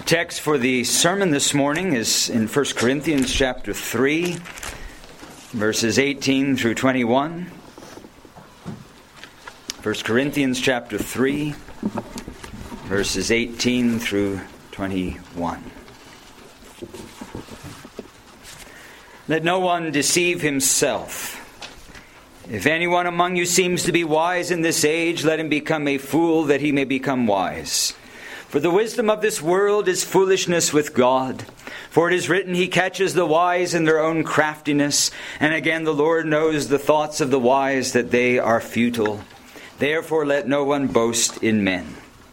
Text for the sermon this morning is in 1 Corinthians chapter 3, verses 18 through 21. 1 Corinthians chapter 3, verses 18 through 21. Let no one deceive himself. If anyone among you seems to be wise in this age, let him become a fool that he may become wise. For the wisdom of this world is foolishness with God. For it is written, He catches the wise in their own craftiness. And again, the Lord knows the thoughts of the wise, that they are futile. Therefore let no one boast in men.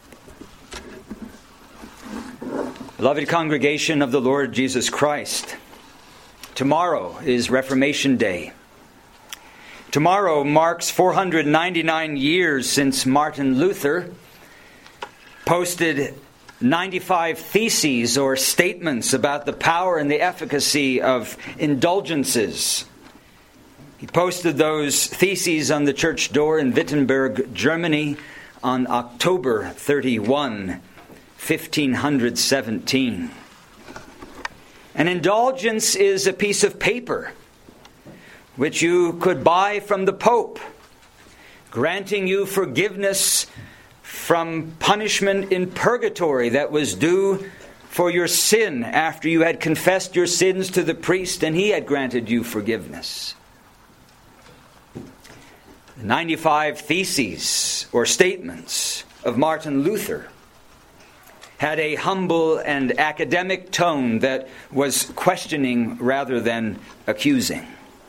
Beloved congregation of the Lord Jesus Christ, tomorrow is Reformation Day. Tomorrow marks 499 years since Martin Luther posted 95 theses or statements about the power and the efficacy of indulgences. He posted those theses on the church door in Wittenberg, Germany on October 31, 1517. An indulgence is a piece of paper which you could buy from the Pope, granting you forgiveness from punishment in purgatory that was due for your sin after you had confessed your sins to the priest and he had granted you forgiveness. The 95 theses or statements of Martin Luther had a humble and academic tone that was questioning rather than accusing.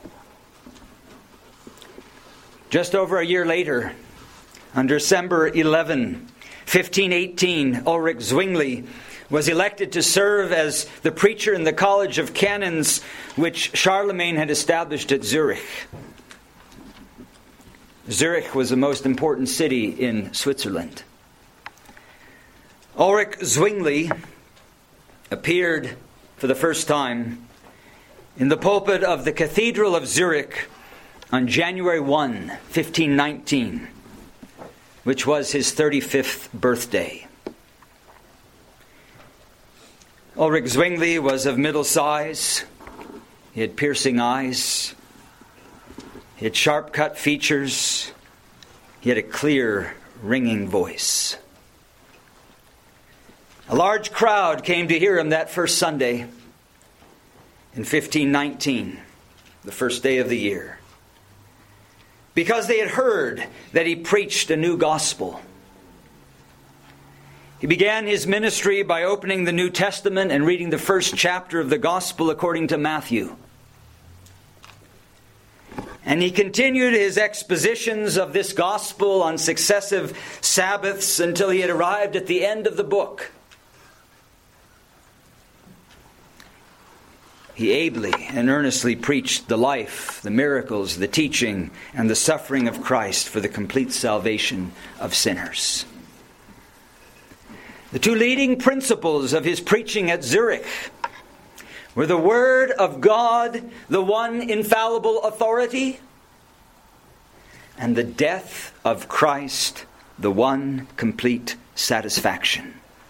Just over a year later, on December 11, 1518, Ulrich Zwingli was elected to serve as the preacher in the College of Canons which Charlemagne had established at Zurich. Zurich was the most important city in Switzerland. Ulrich Zwingli appeared for the first time in the pulpit of the Cathedral of Zurich on January 1, 1519. Which was his 35th birthday. Ulrich Zwingli was of middle size. He had piercing eyes. He had sharp-cut features. He had a clear, ringing voice. A large crowd came to hear him that first Sunday in 1519, the first day of the year, because they had heard that he preached a new gospel. He began his ministry by opening the New Testament and reading the first chapter of the Gospel according to Matthew. And he continued his expositions of this gospel on successive Sabbaths until he had arrived at the end of the book. He ably and earnestly preached the life, the miracles, the teaching, and the suffering of Christ for the complete salvation of sinners. The two leading principles of his preaching at Zurich were the Word of God, the one infallible authority, and the death of Christ, the one complete satisfaction.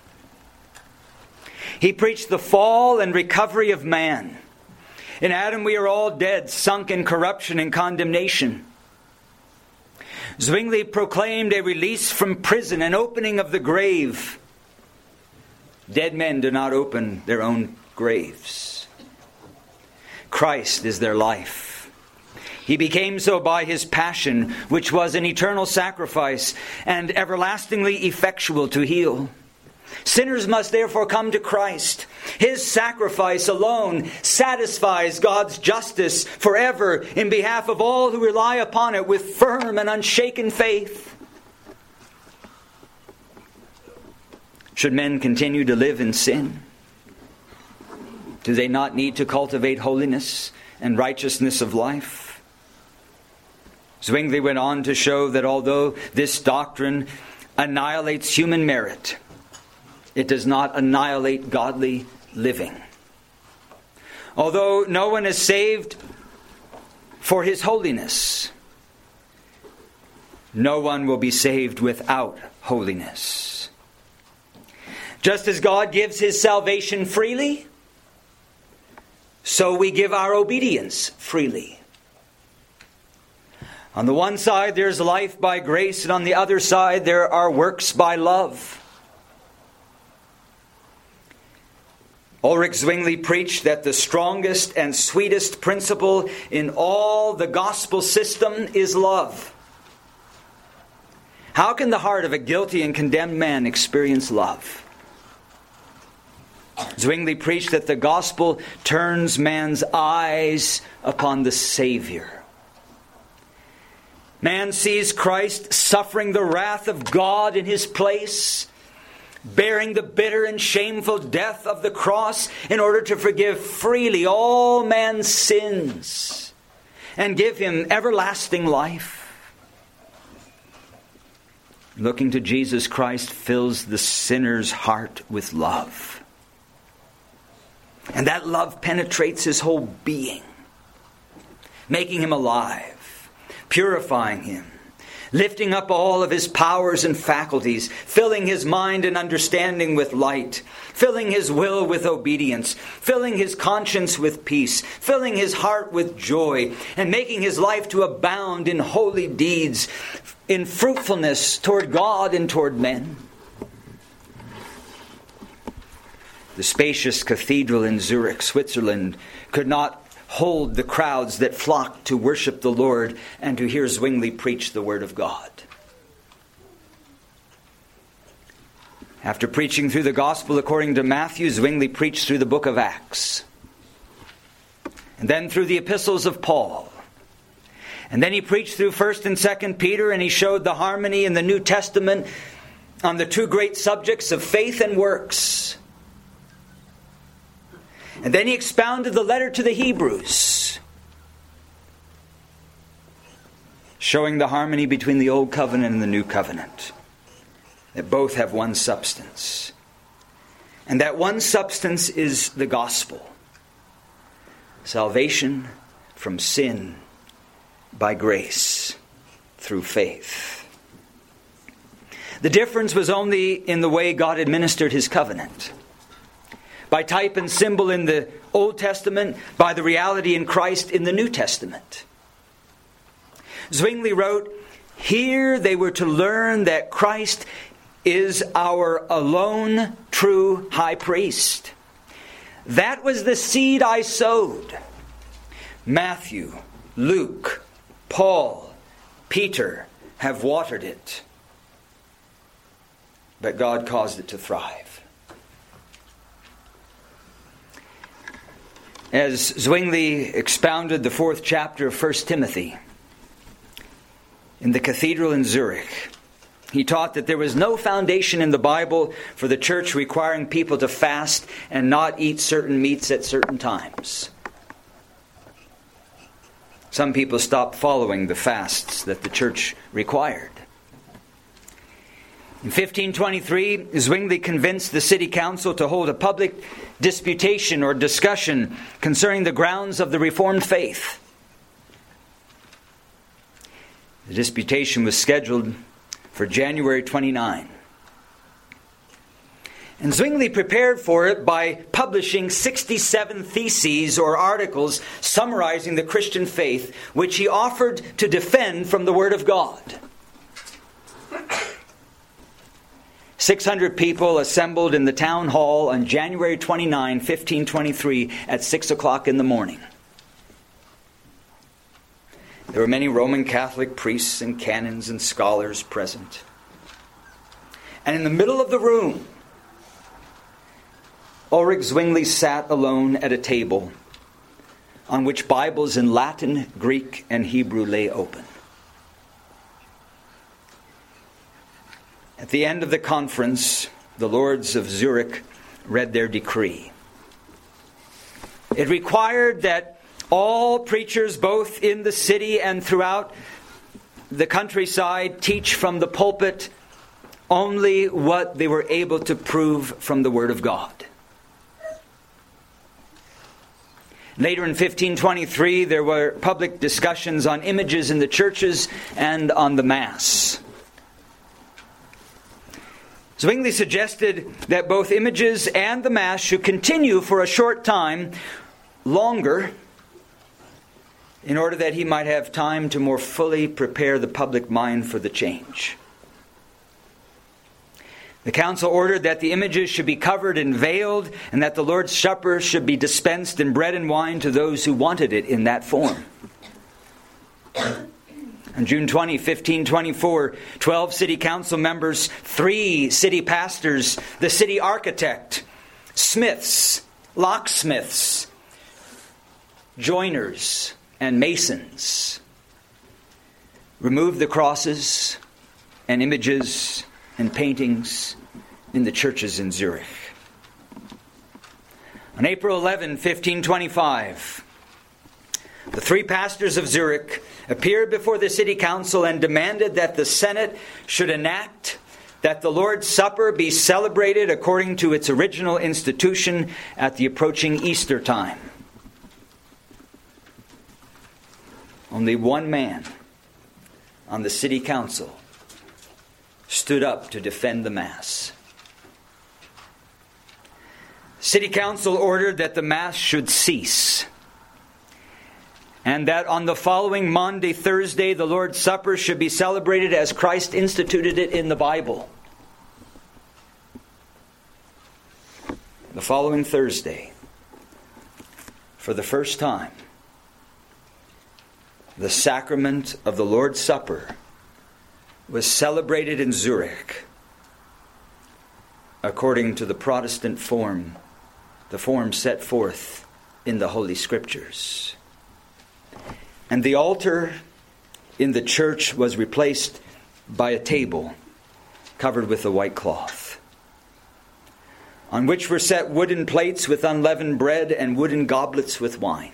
He preached the fall and recovery of man. In Adam we are all dead, sunk in corruption and condemnation. Zwingli proclaimed a release from prison, an opening of the grave. Dead men do not open their own graves. Christ is their life. He became so by His passion, which was an eternal sacrifice and everlastingly effectual to heal. Sinners must therefore come to Christ. His sacrifice alone satisfies God's justice forever in behalf of all who rely upon it with firm and unshaken faith. Should men continue to live in sin? Do they not need to cultivate holiness and righteousness of life? Zwingli went on to show that although this doctrine annihilates human merit, it does not annihilate godly living. Although no one is saved for his holiness, no one will be saved without holiness. Just as God gives His salvation freely, so we give our obedience freely. On the one side, there's life by grace, and on the other side, there are works by love. Ulrich Zwingli preached that the strongest and sweetest principle in all the gospel system is love. How can the heart of a guilty and condemned man experience love? Zwingli preached that the gospel turns man's eyes upon the Savior. Man sees Christ suffering the wrath of God in His place, bearing the bitter and shameful death of the cross in order to forgive freely all man's sins and give him everlasting life. Looking to Jesus Christ fills the sinner's heart with love. And that love penetrates his whole being, making him alive, purifying him, lifting up all of his powers and faculties, filling his mind and understanding with light, filling his will with obedience, filling his conscience with peace, filling his heart with joy, and making his life to abound in holy deeds, in fruitfulness toward God and toward men. The spacious cathedral in Zurich, Switzerland, could not hold the crowds that flocked to worship the Lord and to hear Zwingli preach the Word of God. After preaching through the Gospel according to Matthew, Zwingli preached through the book of Acts, and then through the epistles of Paul. And then he preached through 1st and 2nd Peter, and he showed the harmony in the New Testament on the two great subjects of faith and works. And then he expounded the letter to the Hebrews, showing the harmony between the Old Covenant and the New Covenant, that both have one substance. And that one substance is the gospel. Salvation from sin by grace through faith. The difference was only in the way God administered His covenant. By type and symbol in the Old Testament, by the reality in Christ in the New Testament. Zwingli wrote, "Here they were to learn that Christ is our alone true high priest. That was the seed I sowed. Matthew, Luke, Paul, Peter have watered it, but God caused it to thrive." As Zwingli expounded the 4th chapter of 1 Timothy in the cathedral in Zurich, he taught that there was no foundation in the Bible for the church requiring people to fast and not eat certain meats at certain times. Some people stopped following the fasts that the church required. In 1523, Zwingli convinced the city council to hold a public disputation or discussion concerning the grounds of the Reformed faith. The disputation was scheduled for January 29. And Zwingli prepared for it by publishing 67 theses or articles summarizing the Christian faith, which he offered to defend from the Word of God. 600 people assembled in the town hall on January 29, 1523 at 6 o'clock in the morning. There were many Roman Catholic priests and canons and scholars present. And in the middle of the room, Ulrich Zwingli sat alone at a table on which Bibles in Latin, Greek, and Hebrew lay open. At the end of the conference, the lords of Zurich read their decree. It required that all preachers, both in the city and throughout the countryside, teach from the pulpit only what they were able to prove from the Word of God. Later in 1523, there were public discussions on images in the churches and on the Mass. Zwingli suggested that both images and the Mass should continue for a short time longer in order that he might have time to more fully prepare the public mind for the change. The council ordered that the images should be covered and veiled, and that the Lord's Supper should be dispensed in bread and wine to those who wanted it in that form. On June 20, 1524, 12 city council members, 3 city pastors, the city architect, smiths, locksmiths, joiners, and masons removed the crosses and images and paintings in the churches in Zurich. On April 11, 1525, the 3 pastors of Zurich appeared before the city council and demanded that the Senate should enact that the Lord's Supper be celebrated according to its original institution at the approaching Easter time. Only one man on the city council stood up to defend the Mass. City council ordered that the Mass should cease, and that on the following Maundy Thursday the Lord's Supper should be celebrated as Christ instituted it in the Bible. The following Thursday, for the first time, the sacrament of the Lord's Supper was celebrated in Zurich according to the Protestant form, the form set forth in the Holy Scriptures. And the altar in the church was replaced by a table covered with a white cloth, on which were set wooden plates with unleavened bread and wooden goblets with wine.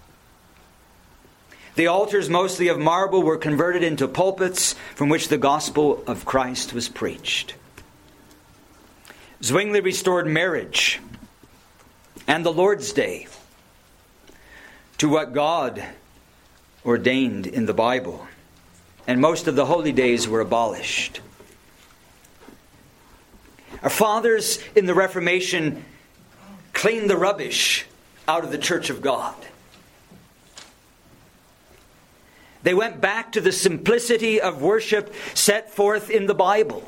The altars, mostly of marble, were converted into pulpits from which the gospel of Christ was preached. Zwingli restored marriage and the Lord's Day to what God ordained in the Bible, and most of the holy days were abolished. Our fathers in the Reformation cleaned the rubbish out of the Church of God. They went back to the simplicity of worship set forth in the Bible.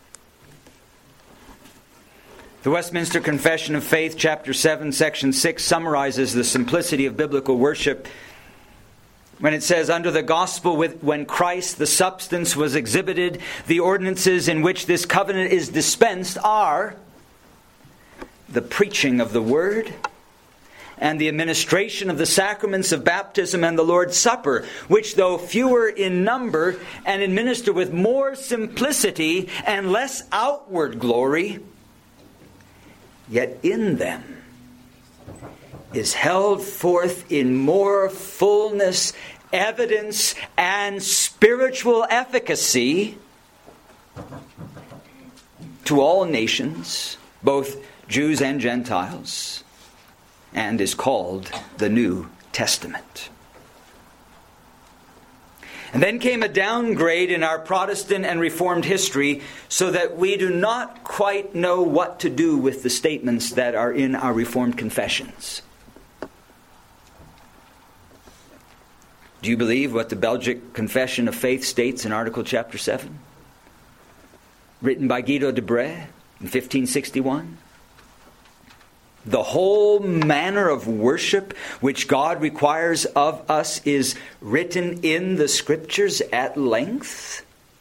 The Westminster Confession of Faith, chapter 7, section 6, summarizes the simplicity of biblical worship when it says, under the gospel, when Christ, the substance, was exhibited, the ordinances in which this covenant is dispensed are the preaching of the word and the administration of the sacraments of baptism and the Lord's Supper, which, though fewer in number and administered with more simplicity and less outward glory, yet in them is held forth in more fullness, evidence, and spiritual efficacy to all nations, both Jews and Gentiles, and is called the New Testament. And then came a downgrade in our Protestant and Reformed history, so that we do not quite know what to do with the statements that are in our Reformed confessions. Do you believe what the Belgic Confession of Faith states in Article Chapter 7? Written by Guido de Brès in 1561? The whole manner of worship which God requires of us is written in the Scriptures at length.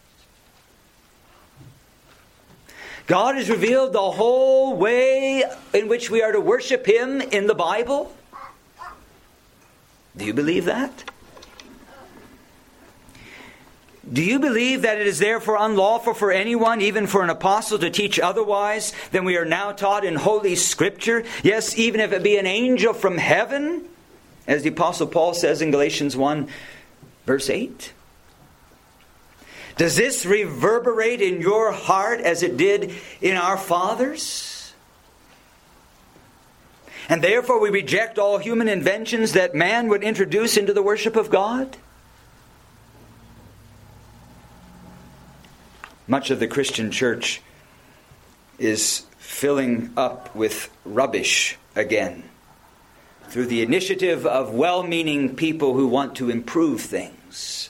God has revealed the whole way in which we are to worship Him in the Bible. Do you believe that? Do you believe that it is therefore unlawful for anyone, even for an apostle, to teach otherwise than we are now taught in Holy Scripture? Yes, even if it be an angel from heaven, as the Apostle Paul says in Galatians 1, verse 8. Does this reverberate in your heart as it did in our fathers? And therefore we reject all human inventions that man would introduce into the worship of God? Much of the Christian church is filling up with rubbish again through the initiative of well-meaning people who want to improve things,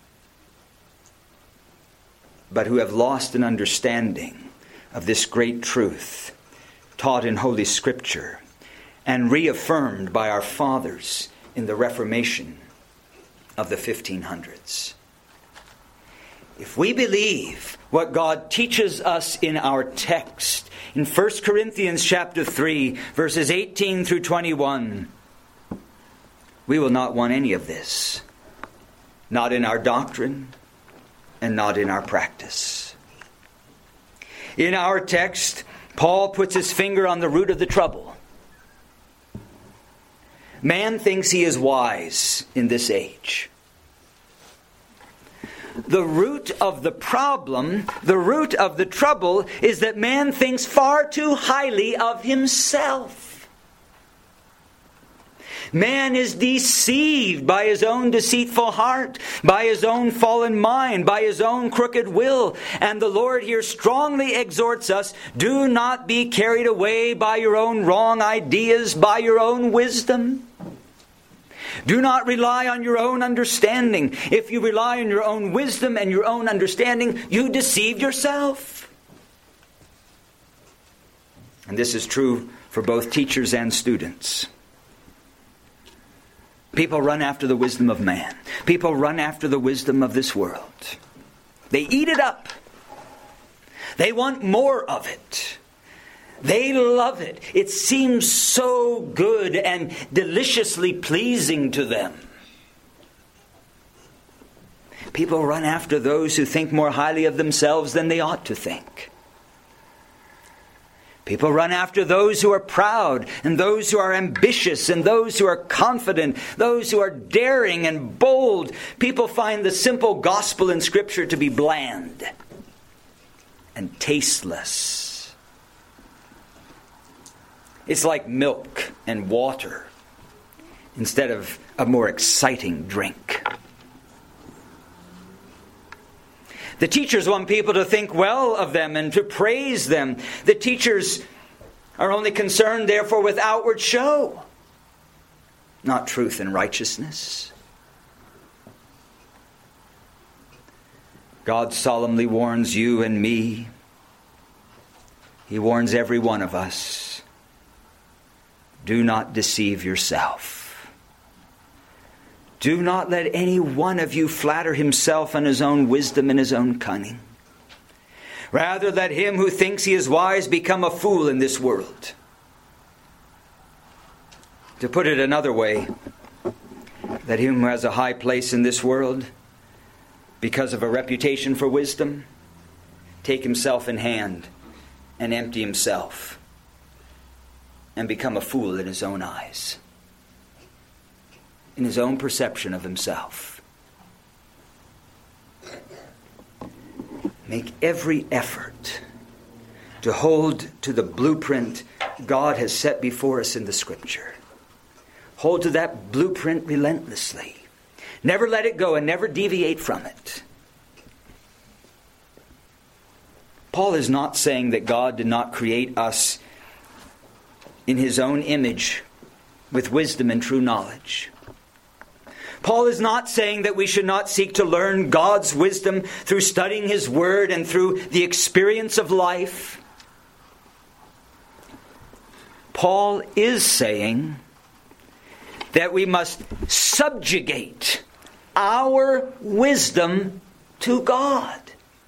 but who have lost an understanding of this great truth taught in Holy Scripture and reaffirmed by our fathers in the Reformation of the 1500s. If we believe what God teaches us in our text, in 1 Corinthians chapter 3, verses 18 through 21, we will not want any of this. Not in our doctrine and not in our practice. In our text, Paul puts his finger on the root of the trouble. Man thinks he is wise in this age. The root of the problem, the root of the trouble, is that man thinks far too highly of himself. Man is deceived by his own deceitful heart, by his own fallen mind, by his own crooked will. And the Lord here strongly exhorts us, do not be carried away by your own wrong ideas, by your own wisdom. Do not rely on your own understanding. If you rely on your own wisdom and your own understanding, you deceive yourself. And this is true for both teachers and students. People run after the wisdom of man. People run after the wisdom of this world. They eat it up. They want more of it. They love it. It seems so good and deliciously pleasing to them. People run after those who think more highly of themselves than they ought to think. People run after those who are proud and those who are ambitious and those who are confident, those who are daring and bold. People find the simple gospel in Scripture to be bland and tasteless. It's like milk and water instead of a more exciting drink. The teachers want people to think well of them and to praise them. The teachers are only concerned, therefore, with outward show, not truth and righteousness. God solemnly warns you and me. He warns every one of us. Do not deceive yourself. Do not let any one of you flatter himself on his own wisdom and his own cunning. Rather, let him who thinks he is wise become a fool in this world. To put it another way, let him who has a high place in this world, because of a reputation for wisdom, take himself in hand and empty himself and become a fool in his own eyes, in his own perception of himself. Make every effort to hold to the blueprint God has set before us in the Scripture. Hold to that blueprint relentlessly. Never let it go and never deviate from it. Paul is not saying that God did not create us in His own image with wisdom and true knowledge. Paul is not saying that we should not seek to learn God's wisdom through studying His Word and through the experience of life. Paul is saying that we must subjugate our wisdom to God.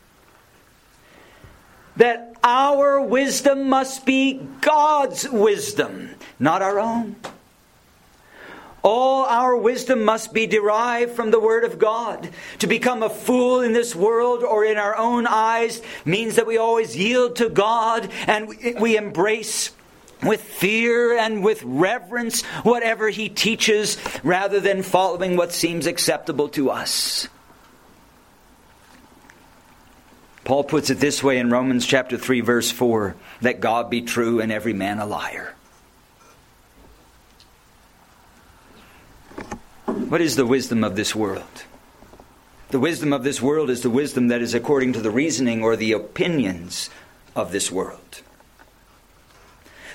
That our wisdom must be God's wisdom, not our own. All our wisdom must be derived from the Word of God. To become a fool in this world or in our own eyes means that we always yield to God and we embrace with fear and with reverence whatever He teaches rather than following what seems acceptable to us. Paul puts it this way in Romans chapter 3 verse 4, let God be true and every man a liar. What is the wisdom of this world? The wisdom of this world is the wisdom that is according to the reasoning or the opinions of this world.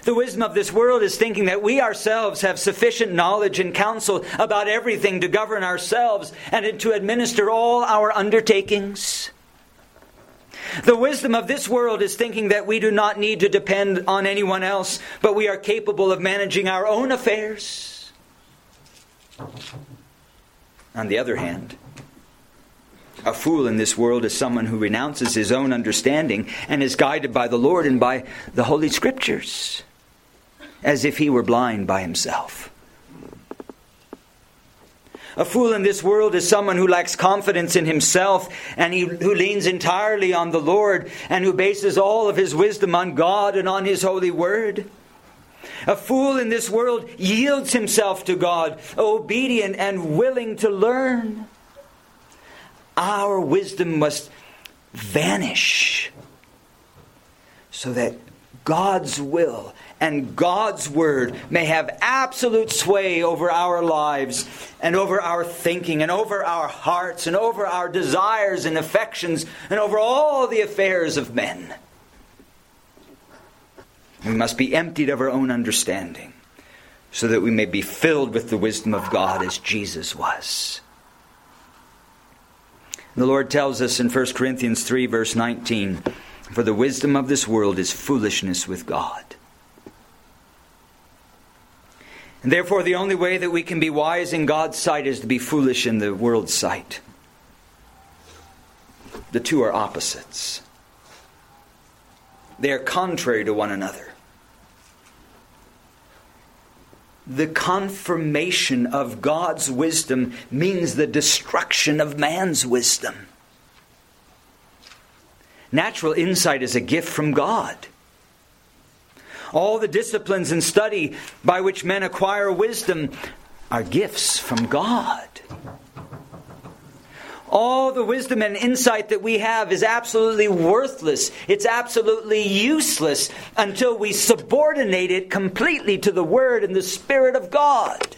The wisdom of this world is thinking that we ourselves have sufficient knowledge and counsel about everything to govern ourselves and to administer all our undertakings. The wisdom of this world is thinking that we do not need to depend on anyone else, but we are capable of managing our own affairs. On the other hand, a fool in this world is someone who renounces his own understanding and is guided by the Lord and by the Holy Scriptures, as if he were blind by himself. A fool in this world is someone who lacks confidence in himself and who leans entirely on the Lord and who bases all of his wisdom on God and on His holy word. A fool in this world yields himself to God, obedient and willing to learn. Our wisdom must vanish so that God's will and God's word may have absolute sway over our lives and over our thinking and over our hearts and over our desires and affections and over all the affairs of men. We must be emptied of our own understanding so that we may be filled with the wisdom of God as Jesus was. The Lord tells us in 1 Corinthians 3 verse 19, "For the wisdom of this world is foolishness with God." And therefore the only way that we can be wise in God's sight is to be foolish in the world's sight. The two are opposites. They are contrary to one another. The confirmation of God's wisdom means the destruction of man's wisdom. Natural insight is a gift from God. All the disciplines and study by which men acquire wisdom are gifts from God. All the wisdom and insight that we have is absolutely worthless. It's absolutely useless until we subordinate it completely to the Word and the Spirit of God.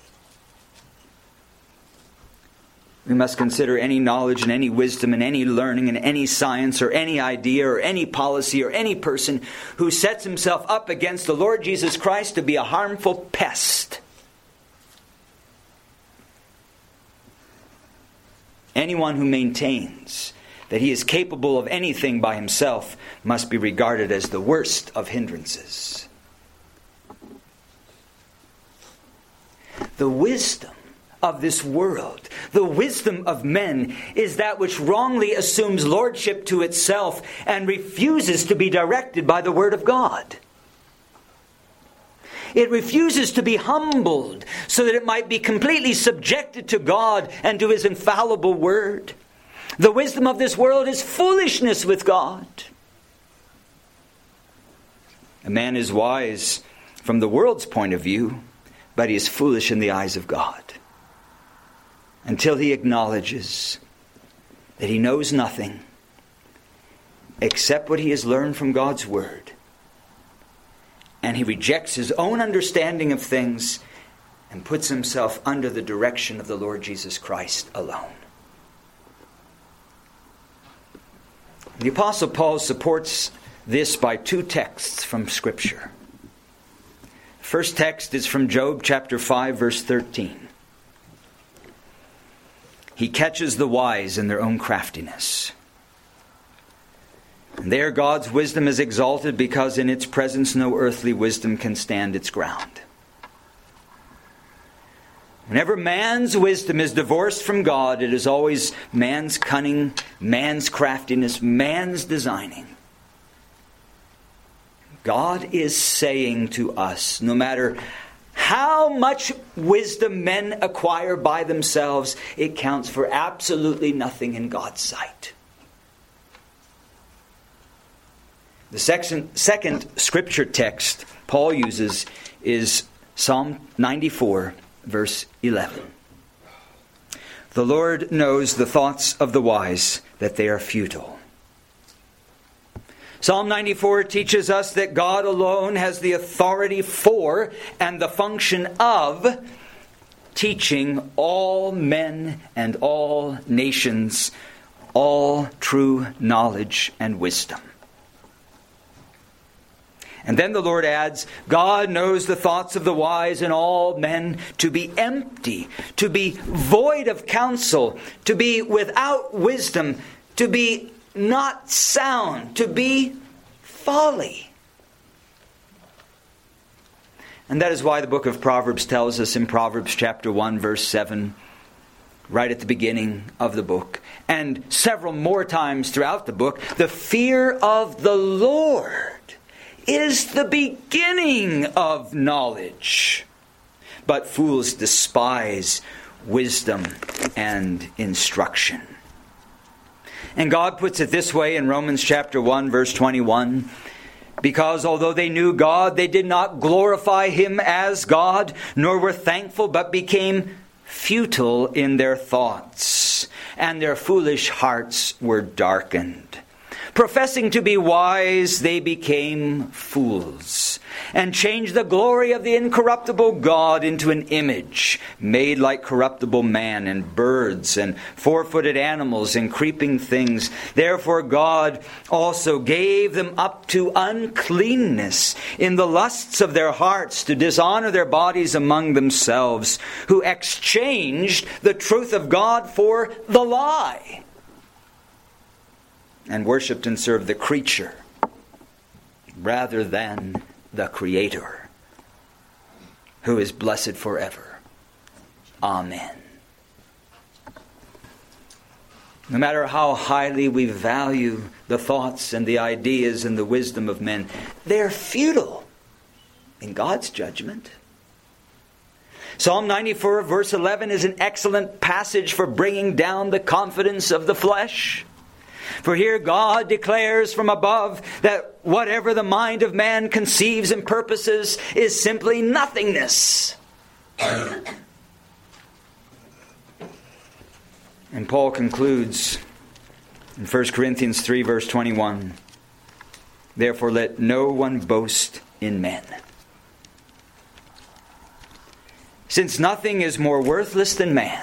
We must consider any knowledge and any wisdom and any learning and any science or any idea or any policy or any person who sets himself up against the Lord Jesus Christ to be a harmful pest. Anyone who maintains that he is capable of anything by himself must be regarded as the worst of hindrances. The wisdom of this world, the wisdom of men, is that which wrongly assumes lordship to itself and refuses to be directed by the Word of God. It refuses to be humbled so that it might be completely subjected to God and to His infallible Word. The wisdom of this world is foolishness with God. A man is wise from the world's point of view, but he is foolish in the eyes of God. Until he acknowledges that he knows nothing except what he has learned from God's Word. And he rejects his own understanding of things and puts himself under the direction of the Lord Jesus Christ alone. The Apostle Paul supports this by two texts from Scripture. The first text is from Job chapter 5, verse 13. He catches the wise in their own craftiness. And there God's wisdom is exalted because in its presence no earthly wisdom can stand its ground. Whenever man's wisdom is divorced from God, it is always man's cunning, man's craftiness, man's designing. God is saying to us, no matter how much wisdom men acquire by themselves, it counts for absolutely nothing in God's sight. The second scripture text Paul uses is Psalm 94, verse 11. The Lord knows the thoughts of the wise, that they are futile. Psalm 94 teaches us that God alone has the authority for and the function of teaching all men and all nations all true knowledge and wisdom. And then the Lord adds, God knows the thoughts of the wise in all men to be empty, to be void of counsel, to be without wisdom, to be not sound, to be folly. And that is why the book of Proverbs tells us in Proverbs chapter 1, verse 7, right at the beginning of the book, and several more times throughout the book, the fear of the Lord is the beginning of knowledge. But fools despise wisdom and instruction. And God puts it this way in Romans chapter 1, verse 21. Because although they knew God, they did not glorify Him as God, nor were thankful, but became futile in their thoughts, and their foolish hearts were darkened. Professing to be wise, they became fools, and changed the glory of the incorruptible God into an image made like corruptible man, and birds, and four-footed animals, and creeping things. Therefore God also gave them up to uncleanness in the lusts of their hearts, to dishonor their bodies among themselves, who exchanged the truth of God for the lie, and worshipped and served the creature rather than the Creator, who is blessed forever. Amen. No matter how highly we value the thoughts and the ideas and the wisdom of men, they're futile in God's judgment. Psalm 94 verse 11 is an excellent passage for bringing down the confidence of the flesh. For here God declares from above that whatever the mind of man conceives and purposes is simply nothingness. And Paul concludes in 1 Corinthians 3 verse 21, therefore let no one boast in men. Since nothing is more worthless than man,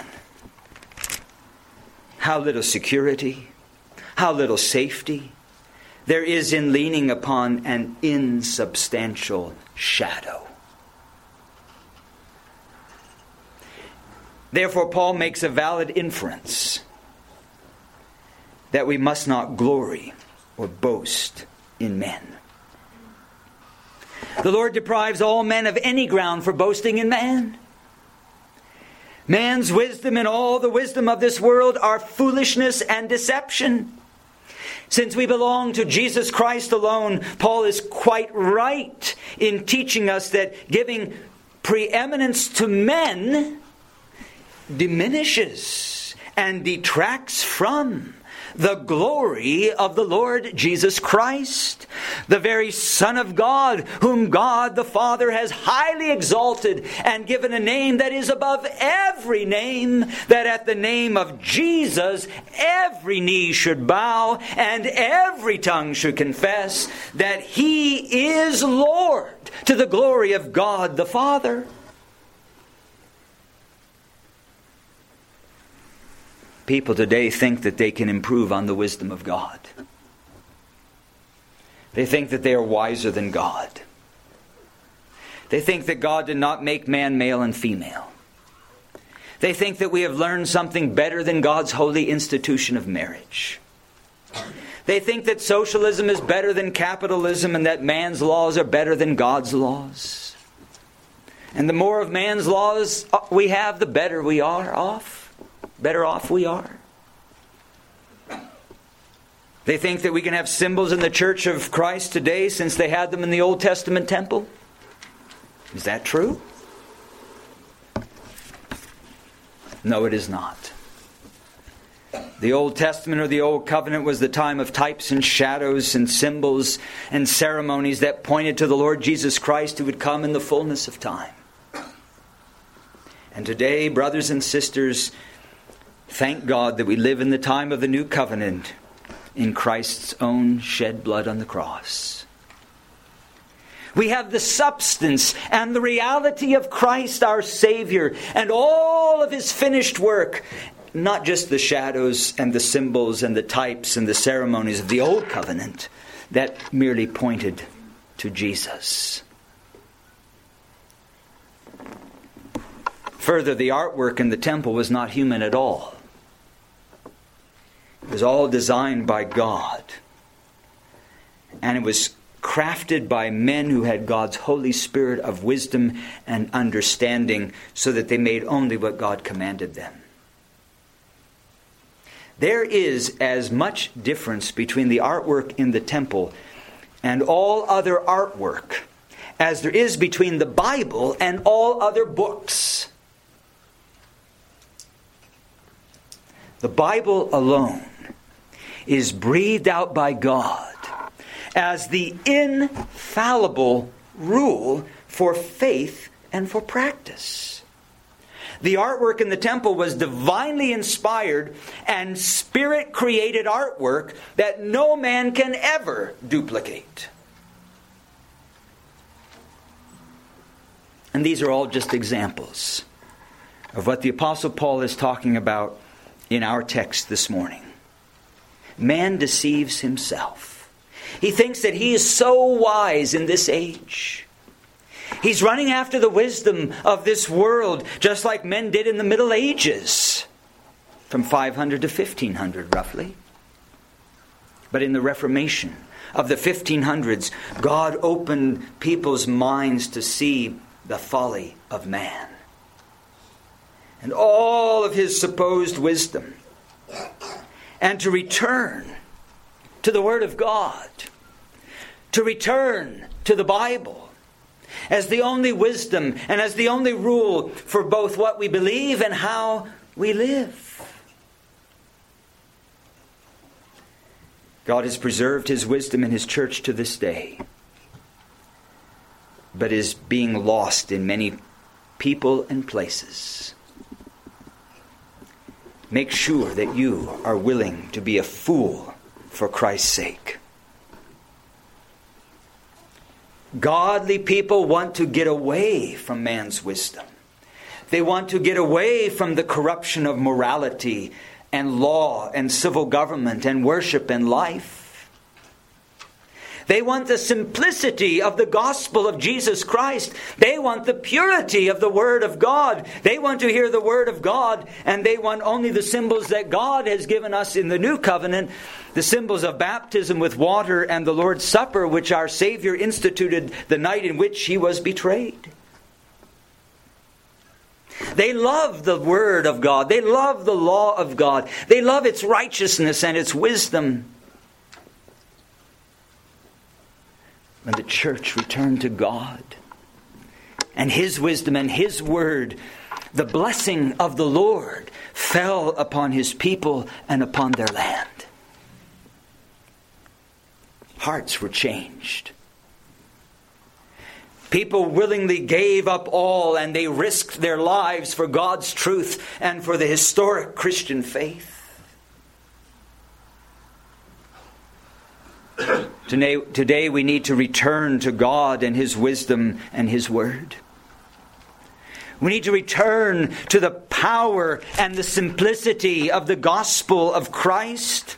how little security, how little safety there is in leaning upon an insubstantial shadow. Therefore, Paul makes a valid inference that we must not glory or boast in men. The Lord deprives all men of any ground for boasting in man. Man's wisdom and all the wisdom of this world are foolishness and deception. Since we belong to Jesus Christ alone, Paul is quite right in teaching us that giving preeminence to men diminishes and detracts from the glory of the Lord Jesus Christ, the very Son of God, whom God the Father has highly exalted and given a name that is above every name, that at the name of Jesus every knee should bow and every tongue should confess that He is Lord, to the glory of God the Father. People today think that they can improve on the wisdom of God. They think that they are wiser than God. They think that God did not make man male and female. They think that we have learned something better than God's holy institution of marriage. They think that socialism is better than capitalism and that man's laws are better than God's laws. And the more of man's laws we have, the better we are off. Better off we are. They think that we can have symbols in the Church of Christ today since they had them in the Old Testament temple. Is that true? No, it is not. The Old Testament or the Old Covenant was the time of types and shadows and symbols and ceremonies that pointed to the Lord Jesus Christ who would come in the fullness of time. And today, brothers and sisters, thank God that we live in the time of the New Covenant in Christ's own shed blood on the cross. We have the substance and the reality of Christ our Savior and all of His finished work, not just the shadows and the symbols and the types and the ceremonies of the Old Covenant that merely pointed to Jesus. Further, the artwork in the temple was not human at all. It was all designed by God. And it was crafted by men who had God's Holy Spirit of wisdom and understanding, so that they made only what God commanded them. There is as much difference between the artwork in the temple and all other artwork as there is between the Bible and all other books. The Bible alone is breathed out by God as the infallible rule for faith and for practice. The artwork in the temple was divinely inspired and Spirit-created artwork that no man can ever duplicate. And these are all just examples of what the Apostle Paul is talking about in our text this morning. Man deceives himself. He thinks that he is so wise in this age. He's running after the wisdom of this world, just like men did in the Middle Ages, from 500 to 1500 roughly. But in the Reformation of the 1500s, God opened people's minds to see the folly of man and all of his supposed wisdom, and to return to the Word of God, to return to the Bible as the only wisdom and as the only rule for both what we believe and how we live. God has preserved His wisdom in His church to this day, but is being lost in many people and places. Make sure that you are willing to be a fool for Christ's sake. Godly people want to get away from man's wisdom. They want to get away from the corruption of morality and law and civil government and worship and life. They want the simplicity of the gospel of Jesus Christ. They want the purity of the Word of God. They want to hear the Word of God, and they want only the symbols that God has given us in the New Covenant, the symbols of baptism with water and the Lord's Supper, which our Savior instituted the night in which He was betrayed. They love the Word of God. They love the law of God. They love its righteousness and its wisdom. When the church returned to God and His wisdom and His Word, the blessing of the Lord fell upon His people and upon their land. Hearts were changed. People willingly gave up all, and they risked their lives for God's truth and for the historic Christian faith. Today we need to return to God and His wisdom and His Word. We need to return to the power and the simplicity of the gospel of Christ.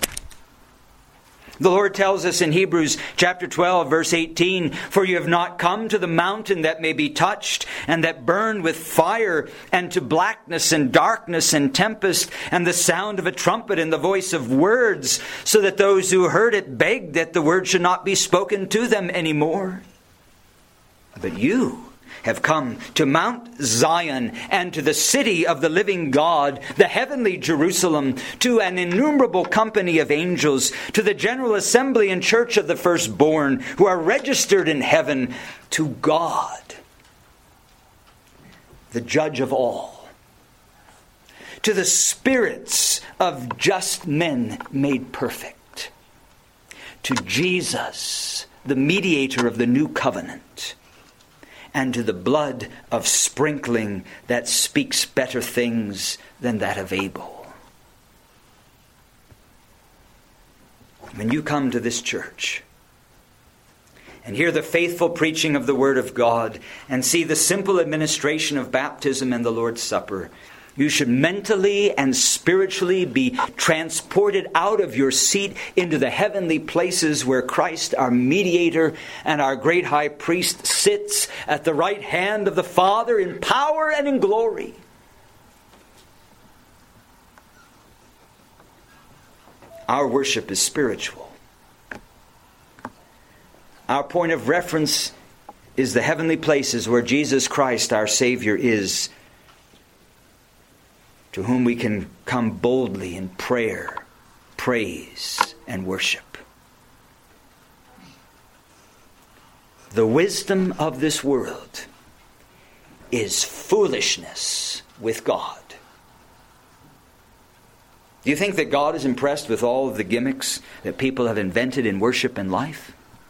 The Lord tells us in Hebrews chapter 12, verse 18, "For you have not come to the mountain that may be touched, and that burn with fire, and to blackness and darkness and tempest, and the sound of a trumpet and the voice of words, so that those who heard it begged that the word should not be spoken to them anymore. But you have come to Mount Zion and to the city of the living God, the heavenly Jerusalem, to an innumerable company of angels, to the general assembly and church of the firstborn who are registered in heaven, to God, the judge of all, to the spirits of just men made perfect, to Jesus, the mediator of the new covenant, and to the blood of sprinkling that speaks better things than that of Abel." When you come to this church and hear the faithful preaching of the Word of God and see the simple administration of baptism and the Lord's Supper, You should mentally and spiritually be transported out of your seat into the heavenly places where Christ, our mediator and our great high priest, sits at the right hand of the Father in power and in glory. Our worship is spiritual. Our point of reference is the heavenly places where Jesus Christ, our Savior, is, to whom we can come boldly in prayer, praise, and worship. The wisdom of this world is foolishness with God. Do you think that God is impressed with all of the gimmicks that people have invented in worship and life?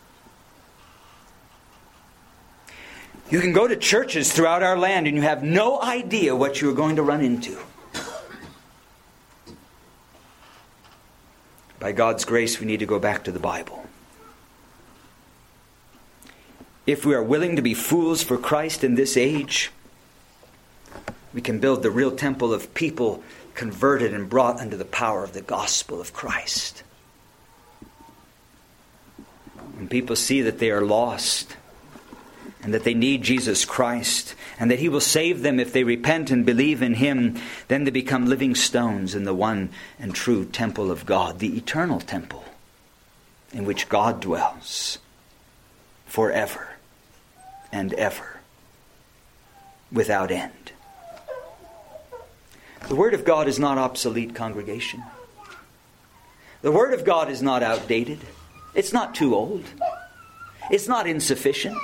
You can go to churches throughout our land and you have no idea what you're going to run into. By God's grace, we need to go back to the Bible. If we are willing to be fools for Christ in this age, we can build the real temple of people converted and brought under the power of the gospel of Christ. When people see that they are lost and that they need Jesus Christ and that He will save them if they repent and believe in Him, then they become living stones in the one and true temple of God, the eternal temple in which God dwells forever and ever without end. The Word of God is not obsolete, congregation. The Word of God is not outdated. It's not too old. It's not insufficient.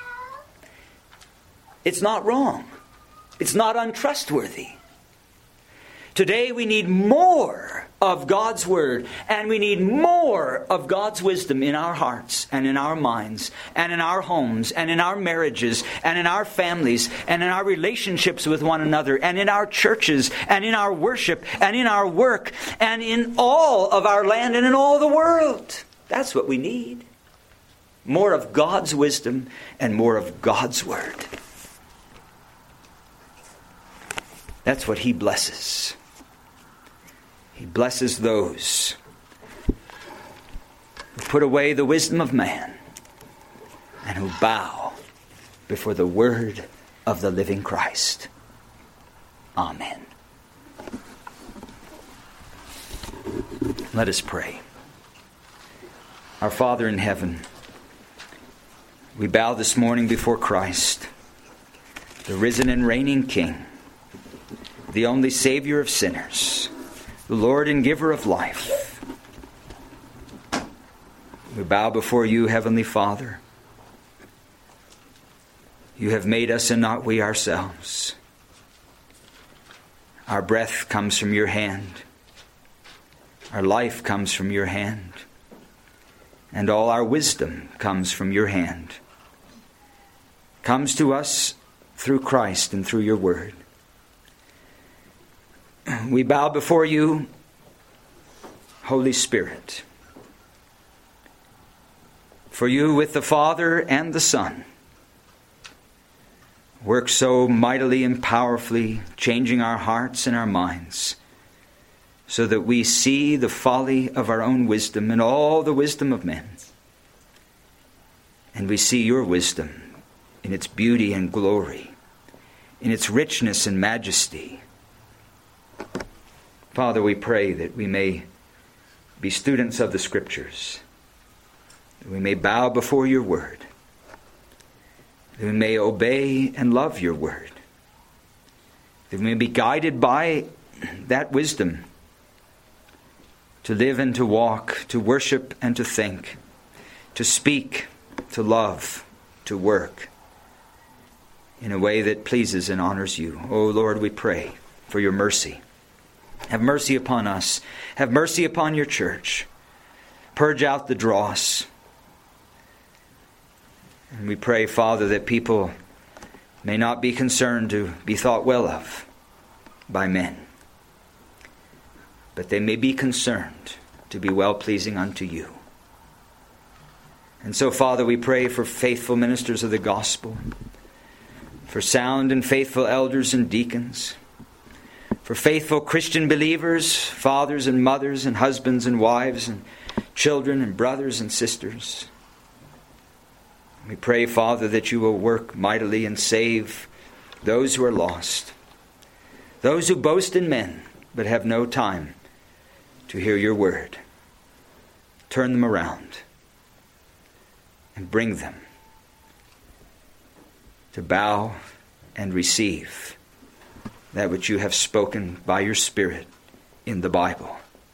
It's not wrong. It's not untrustworthy. Today we need more of God's Word, and we need more of God's wisdom in our hearts and in our minds and in our homes and in our marriages and in our families and in our relationships with one another and in our churches and in our worship and in our work and in all of our land and in all the world. That's what we need. More of God's wisdom and more of God's Word. That's what He blesses. He blesses those who put away the wisdom of man and who bow before the word of the living Christ. Amen. Let us pray. Our Father in heaven, we bow this morning before Christ, the risen and reigning King, the only Savior of sinners, the Lord and giver of life. We bow before you, Heavenly Father. You have made us and not we ourselves. Our breath comes from your hand. Our life comes from your hand. And all our wisdom comes from your hand. Comes to us through Christ and through your word. We bow before you, Holy Spirit. For you, with the Father and the Son, work so mightily and powerfully, changing our hearts and our minds, so that we see the folly of our own wisdom and all the wisdom of men. And we see your wisdom in its beauty and glory, in its richness and majesty. Father, we pray that we may be students of the Scriptures, that we may bow before your word, that we may obey and love your word, that we may be guided by that wisdom to live and to walk, to worship and to think, to speak, to love, to work in a way that pleases and honors you. Oh Lord, we pray for your mercy. Have mercy upon us. Have mercy upon your church. Purge out the dross. And we pray, Father, that people may not be concerned to be thought well of by men, but they may be concerned to be well-pleasing unto you. And so, Father, we pray for faithful ministers of the gospel, for sound and faithful elders and deacons, for faithful Christian believers, fathers and mothers and husbands and wives and children and brothers and sisters. We pray, Father, that you will work mightily and save those who are lost, those who boast in men but have no time to hear your word. Turn them around and bring them to bow and receive that which you have spoken by your Spirit in the Bible.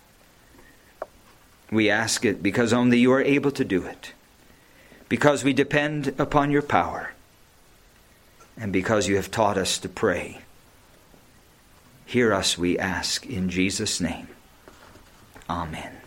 We ask it because only you are able to do it, because we depend upon your power, and because you have taught us to pray. Hear us, we ask, in Jesus' name. Amen.